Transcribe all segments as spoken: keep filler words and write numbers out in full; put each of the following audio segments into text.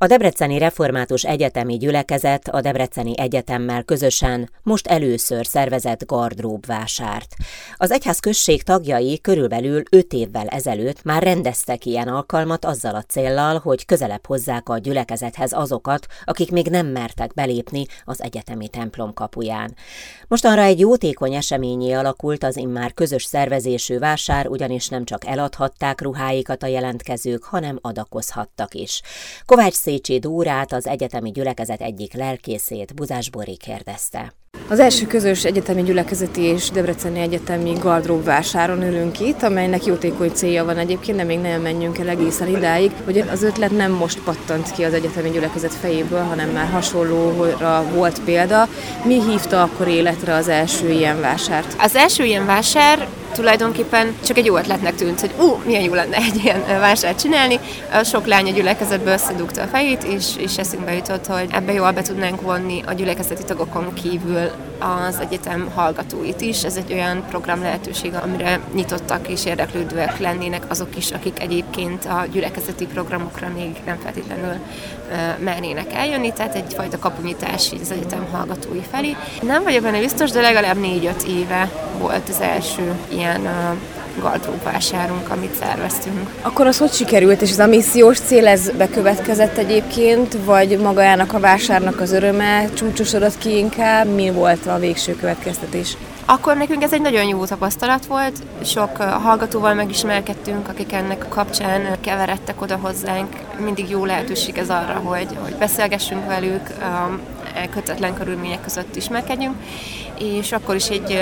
A Debreceni Református Egyetemi Gyülekezet a Debreceni Egyetemmel közösen most először szervezett gardróbvásárt. Az egyházközség tagjai körülbelül öt évvel ezelőtt már rendeztek ilyen alkalmat azzal a céllal, hogy közelebb hozzák a gyülekezethez azokat, akik még nem mertek belépni az egyetemi templom kapuján. Mostanra egy jótékony eseményé alakult az immár közös szervezésű vásár, ugyanis nem csak eladhatták ruháikat a jelentkezők, hanem adakozhattak is. Kovács Szécsi Dórát, az egyetemi gyülekezet egyik lelkészét Buzás Bori kérdezte. Az első közös egyetemi gyülekezeti és debreceni egyetemi gardróbvásáron ülünk itt, amelynek jótékony célja van egyébként, de még nem menjünk el egészen idáig, hogy az ötlet nem most pattant ki az egyetemi gyülekezet fejéből, hanem már hasonlóra volt példa. Mi hívta akkor életre az első ilyen vásárt? Az első ilyen vásár tulajdonképpen csak egy jó ötletnek tűnt, hogy ú, milyen jó lenne egy ilyen vásárt csinálni. A sok lány a gyülekezetből összedugta a fejét, és, és eszünkbe jutott, hogy ebbe jól be tudnánk vonni a gyülekezeti tagokon kívül az egyetem hallgatóit is. Ez egy olyan program lehetőség, amire nyitottak és érdeklődőek lennének azok is, akik egyébként a gyülekezeti programokra még nem feltétlenül uh, mernének eljönni, tehát egyfajta kapunyítás az egyetem hallgatói felé. Nem vagyok benne biztos, de legalább négy-öt éve volt az első ilyen uh, gardróbvásárunk, amit szerveztünk. Akkor az hogy sikerült, és ez a missziós cél, ez bekövetkezett egyébként, vagy magának a vásárnak az öröme csúcsosodott ki inkább? Mi volt a végső következtetés? Akkor nekünk ez egy nagyon jó tapasztalat volt, sok hallgatóval megismerkedtünk, akik ennek kapcsán keveredtek oda hozzánk. Mindig jó lehetőség ez arra, hogy, hogy beszélgessünk velük, kötetlen körülmények között ismerkedjünk, és akkor is egy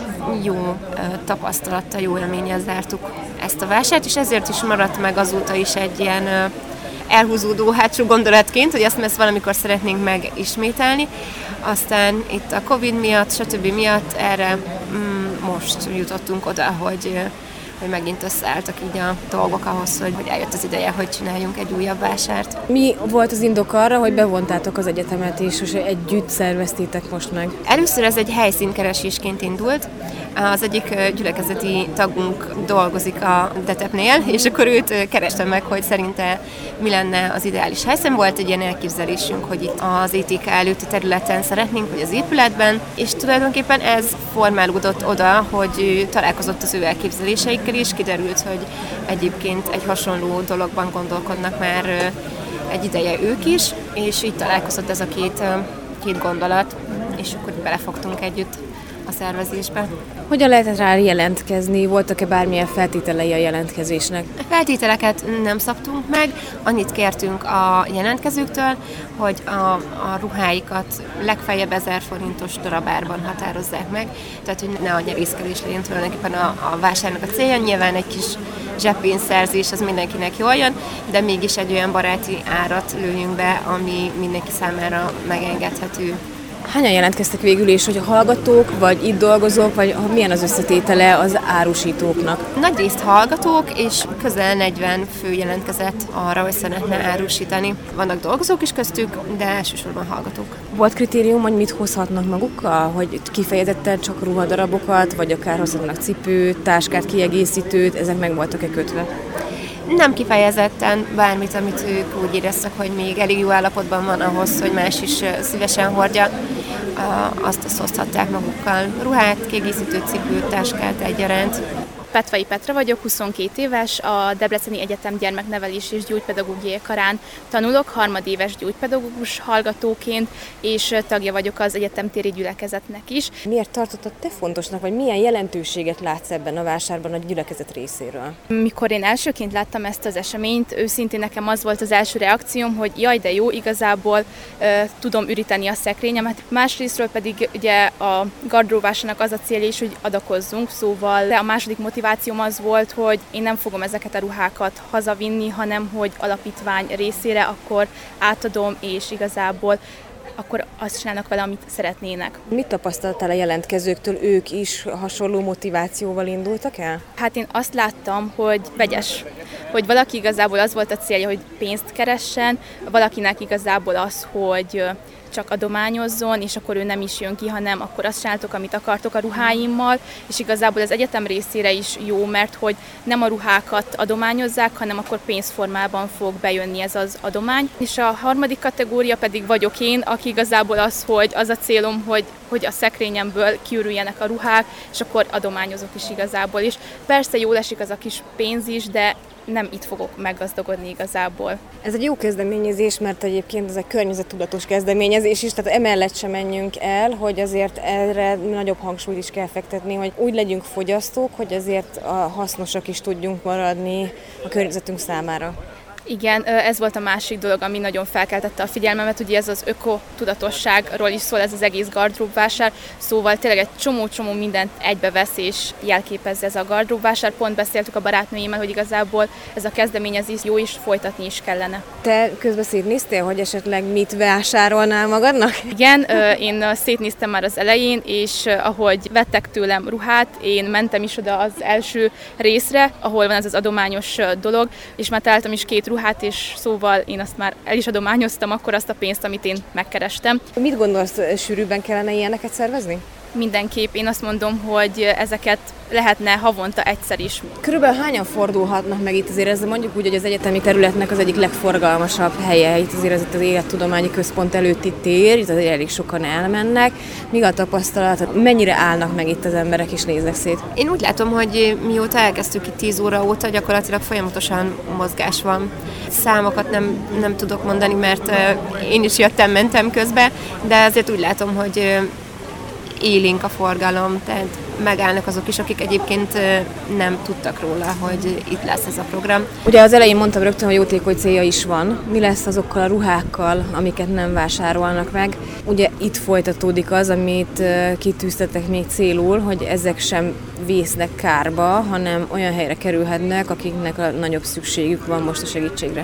jó tapasztalattal, jó élménnyel zártuk ezt a vásárt, és ezért is maradt meg azóta is egy ilyen elhúzódó hátsó gondolatként, hogy ezt, ezt valamikor szeretnénk megismételni. Aztán itt a Covid miatt, stb. Miatt erre mm, most jutottunk oda, hogy, hogy megint összeálltak így a dolgok ahhoz, hogy, hogy eljött az ideje, hogy csináljunk egy újabb vásárt. Mi volt az indok arra, hogy bevontátok az egyetemet, és együtt szerveztétek most meg? Először ez egy helyszínkeresésként indult. Az egyik gyülekezeti tagunk dolgozik a DETEP-nél, és akkor őt kerestem meg, hogy szerinte mi lenne az ideális helyszín. Volt egy ilyen elképzelésünk, hogy itt az é té ká előtti területen szeretnénk, vagy az épületben, és tulajdonképpen ez formálódott oda, hogy találkozott az ő elképzeléseikkel is, kiderült, hogy egyébként egy hasonló dologban gondolkodnak már egy ideje ők is, és így találkozott ez a két, két gondolat, és akkor belefogtunk együtt a szervezésbe. Hogyan lehetett rá jelentkezni? Voltak-e bármilyen feltételei a jelentkezésnek? A feltételeket nem szabtunk meg, annyit kértünk a jelentkezőktől, hogy a, a ruháikat legfeljebb ezer forintos darabárban határozzák meg, tehát hogy ne a nyerészkedés legyen tulajdonképpen a, a vásárnak a célja. Nyilván egy kis zseppénzszerzés az mindenkinek jól jön, de mégis egy olyan baráti árat lőjünk be, ami mindenki számára megengedhető. Hányan jelentkeztek végül, és hogy a hallgatók, vagy itt dolgozók, vagy milyen az összetétele az árusítóknak? Nagy részt hallgatók, és közel negyven fő jelentkezett arra, hogy szeretne árusítani. Vannak dolgozók is köztük, de elsősorban hallgatók. Volt kritérium, hogy mit hozhatnak magukkal? Hogy kifejezetten csak ruhadarabokat, vagy akár hozhatnak cipőt, táskát, kiegészítőt, ezek meg voltak-e kötve? Nem kifejezetten bármit, amit ők úgy éreztek, hogy még elég jó állapotban van ahhoz, hogy más is szívesen hordja, azt, azt hozhatták magukkal. Ruhát, kiegészítő cipőt, táskát egyaránt. Petvai Petra vagyok, huszonkét éves, a Debreceni Egyetem gyermeknevelés és gyógypedagógiai karán tanulok, harmadéves gyógypedagógus hallgatóként, és tagja vagyok az egyetemtéri gyülekezetnek is. Miért tartottad te fontosnak, vagy milyen jelentőséget látsz ebben a vásárban a gyülekezet részéről? Mikor én elsőként láttam ezt az eseményt, őszintén nekem az volt az első reakcióm, hogy jaj, de jó, igazából e, tudom üríteni a szekrényemet. Másrésztről pedig ugye a gardróbvásárnak az a célja is, hogy adakozzunk, szóval a második motiváció motivációm az volt, hogy én nem fogom ezeket a ruhákat hazavinni, hanem hogy alapítvány részére akkor átadom, és igazából akkor azt csinálnak vele, amit szeretnének. Mit tapasztaltál a jelentkezőktől? Ők is hasonló motivációval indultak el? Hát én azt láttam, hogy vegyes. Hogy valaki igazából az volt a célja, hogy pénzt keressen, valakinek igazából az, hogy csak adományozzon, és akkor ő nem is jön ki, hanem akkor azt csináltok, amit akartok a ruháimmal, és igazából az egyetem részére is jó, mert hogy nem a ruhákat adományozzák, hanem akkor pénzformában fog bejönni ez az adomány. És a harmadik kategória pedig vagyok én, aki igazából az, hogy az a célom, hogy, hogy a szekrényemből kiürüljenek a ruhák, és akkor adományozok is igazából. És persze jól esik az a kis pénz is, de nem itt fogok meggazdagodni igazából. Ez egy jó kezdeményezés, mert egyébként ez egy környezettudatos kezdeményezés is, tehát emellett sem menjünk el, hogy azért erre nagyobb hangsúlyt is kell fektetni, hogy úgy legyünk fogyasztók, hogy azért a hasznosak is tudjunk maradni a környezetünk számára. Igen, ez volt a másik dolog, ami nagyon felkeltette a figyelmemet, ugye ez az ökotudatosságról is szól ez az egész gardróbvásár, szóval tényleg egy csomó-csomó mindent egybevesz és jelképez ez a gardróbvásár. Pont beszéltük a barátnőimmel, hogy igazából ez a kezdeményezés jó is, folytatni is kellene. Te közben szétnéztél, hogy esetleg mit vásárolnál magadnak? Igen, én szétnéztem már az elején, és ahogy vettek tőlem ruhát, én mentem is oda az első részre, ahol van ez az adományos dolog, és már találtam is két ruhát, hát és szóval én azt már el is adományoztam akkor azt a pénzt, amit én megkerestem. Mit gondolsz, sűrűbben kellene ilyeneket szervezni? Mindenképp én azt mondom, hogy ezeket lehetne havonta egyszer is. Körülbelül hányan fordulhatnak meg itt azért, ez mondjuk úgy, hogy az egyetemi területnek az egyik legforgalmasabb helye, itt azért ez itt az Élettudományi Központ előtti tér, itt azért elég sokan elmennek. Míg a tapasztalat, mennyire állnak meg itt az emberek és néznek szét? Én úgy látom, hogy mióta elkezdtük itt tíz óra óta, gyakorlatilag folyamatosan mozgás van. Számokat nem, nem tudok mondani, mert én is jöttem, mentem közbe, de azért úgy látom, hogy élénk a forgalom, tehát megállnak azok is, akik egyébként nem tudtak róla, hogy itt lesz ez a program. Ugye az elején mondtam rögtön, hogy jótékony célja is van. Mi lesz azokkal a ruhákkal, amiket nem vásárolnak meg? Ugye itt folytatódik az, amit kitűztetek még célul, hogy ezek sem vésznek kárba, hanem olyan helyre kerülhetnek, akiknek a nagyobb szükségük van most a segítségre.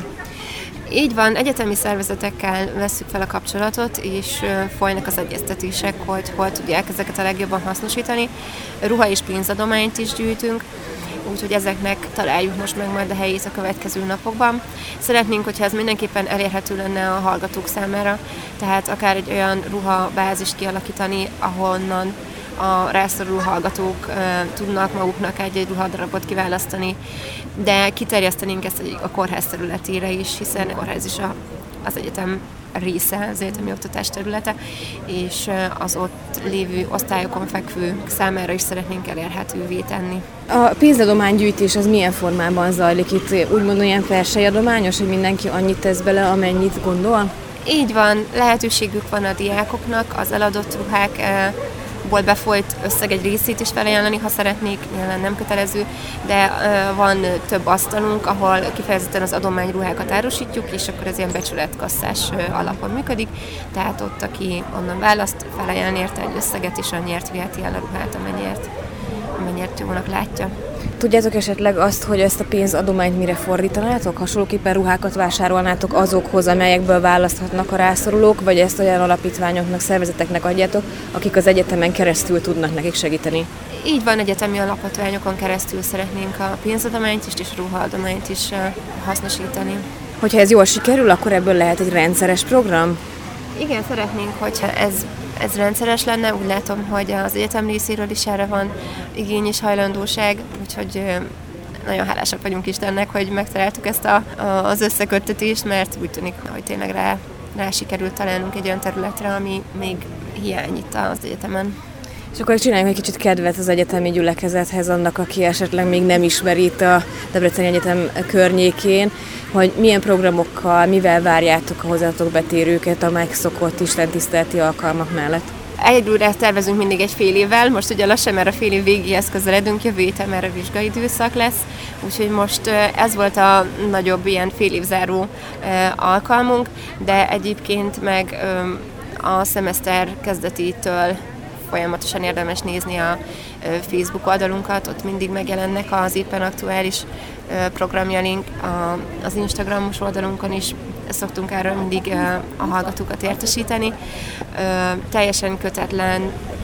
Így van, egyetemi szervezetekkel vesszük fel a kapcsolatot, és folynak az egyeztetések, hogy hol tudják ezeket a legjobban hasznosítani. Ruha és pénzadományt is gyűjtünk, úgyhogy ezeknek találjuk most meg majd a helyét a következő napokban. Szeretnénk, hogyha ez mindenképpen elérhető lenne a hallgatók számára, tehát akár egy olyan ruhabázist kialakítani, ahonnan a rászoruló hallgatók uh, tudnak maguknak egy-egy ruhadarabot kiválasztani, de kiterjesztenénk ezt a kórház területére is, hiszen a kórház is a, az egyetem része, az egyetemi oktatás területe, és az ott lévő osztályokon fekvő számára is szeretnénk elérhetővé tenni. A pénzadománygyűjtés az milyen formában zajlik itt? Úgymond olyan persejyadományos, hogy mindenki annyit tesz bele, amennyit gondol? Így van, lehetőségük van a diákoknak az eladott ruhák ból befolyt összeg egy részét is felajánlani, ha szeretnék, nyilván nem kötelező, de uh, van több asztalunk, ahol kifejezetten az adományruhákat árusítjuk, és akkor ez ilyen becsületkasszás uh, alapon működik, tehát ott, aki onnan választ, felajánl érte egy összeget, és annyiért viheti el a ruhát, amennyiért, amennyiért jónak látja. Tudjátok esetleg azt, hogy ezt a pénzadományt mire fordítanátok? Hasonlóképpen ruhákat vásárolnátok azokhoz, amelyekből választhatnak a rászorulók, vagy ezt olyan alapítványoknak, szervezeteknek adjátok, akik az egyetemen keresztül tudnak nekik segíteni? Így van, egyetemi alapítványokon keresztül szeretnénk a pénzadományt is és a ruhaadományt is hasznosítani. Hogyha ez jól sikerül, akkor ebből lehet egy rendszeres program? Igen, szeretnénk, hogyha ez Ez rendszeres lenne, úgy látom, hogy az egyetem részéről is erre van igény és hajlandóság, úgyhogy nagyon hálásak vagyunk Istennek, hogy megtaláltuk ezt a, a, az összeköttetést, mert úgy tűnik, hogy tényleg rá, rá sikerült találnunk egy olyan területre, ami még hiány itt az egyetemen. És akkor csináljunk egy kicsit kedvet az egyetemi gyülekezethez, annak, aki esetleg még nem ismeri itt a Debreceni Egyetem környékén, hogy milyen programokkal, mivel várjátok a hozzátok betérőket a megszokott istentiszteleti alkalmak mellett? Egyelőre tervezünk mindig egy fél évvel, most ugye lassan már a fél év végéhez közeledünk, jövő héten már a vizsgai időszak lesz, úgyhogy most ez volt a nagyobb ilyen fél évzáró alkalmunk, de egyébként meg a szemeszter kezdetétől folyamatosan érdemes nézni a Facebook oldalunkat, ott mindig megjelennek az éppen aktuális programjaink, az Instagramos oldalunkon is szoktunk erről mindig a hallgatókat értesíteni. Teljesen kötetlen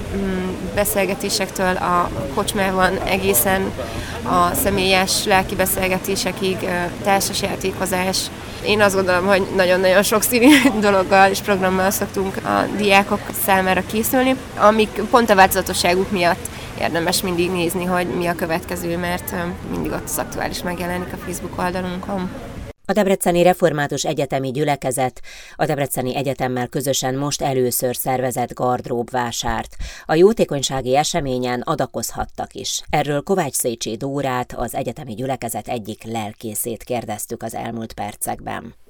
beszélgetésektől a kocsmában egészen a személyes lelki beszélgetésekig, társasjátékozás, Én azt gondolom, hogy nagyon-nagyon sokszínű dologgal és programmal szoktunk a diákok számára készülni, amik pont a változatosságuk miatt érdemes mindig nézni, hogy mi a következő, mert mindig ott az aktuális megjelenik a Facebook oldalunkon. A Debreceni Református Egyetemi Gyülekezet a Debreceni Egyetemmel közösen most először szervezett gardróbvásárt. A jótékonysági eseményen adakozhattak is. Erről Kovács Szécsi Dórát, az egyetemi gyülekezet egyik lelkészét kérdeztük az elmúlt percekben.